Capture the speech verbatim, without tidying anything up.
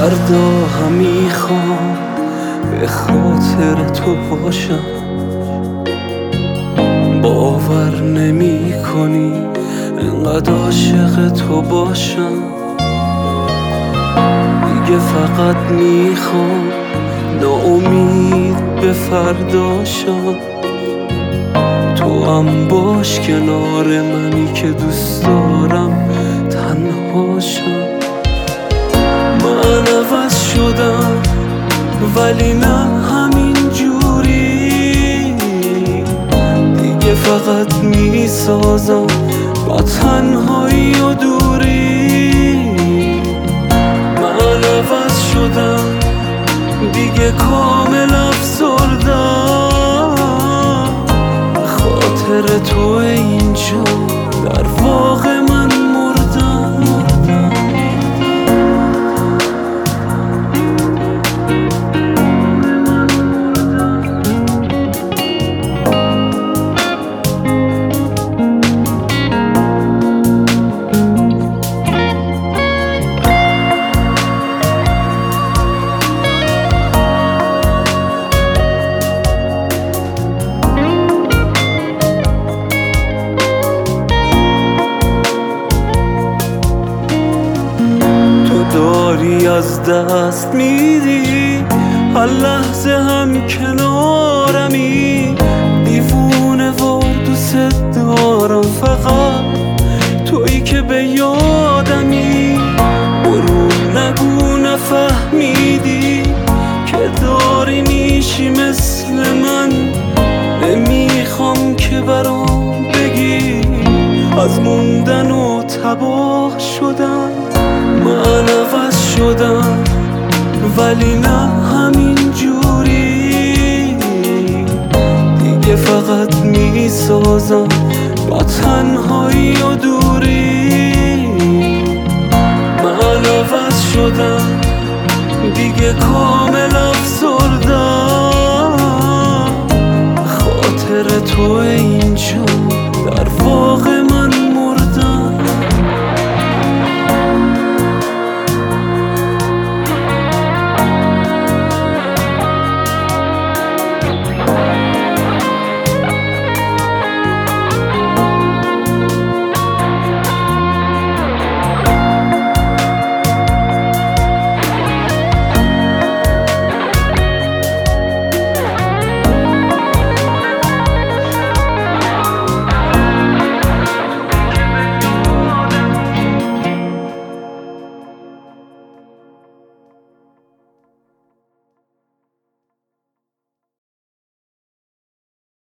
فردا هم میخوام به خاطر تو باشم. باور نمی کنی انقدر عاشق تو باشم. دیگه فقط میخوام ناامید به فرداشم. تو هم باش کنار منی که دوست دارم تنهاشم. من عوض شدم ولی نه همین جوری. دیگه فقط میسازم با تنهایی و دوری. من عوض شدم دیگه کامل افسردم. خاطر تو اینجا در واقع من مردم. داری از دست میدی هر لحظه هم کنارمی. دیوونه وار دوست دارم فقط تویی که به یادمی. برو نگو نفهمیدی که داری میشی مثل من. نمیخوام که برام بگی از موندن و تباه شدن. من عوض شدم ولی نه همین جوری. دیگه فقط میسازم با تنهایی و دوری. من عوض شدم دیگه کامل افسردم. خاطر تو این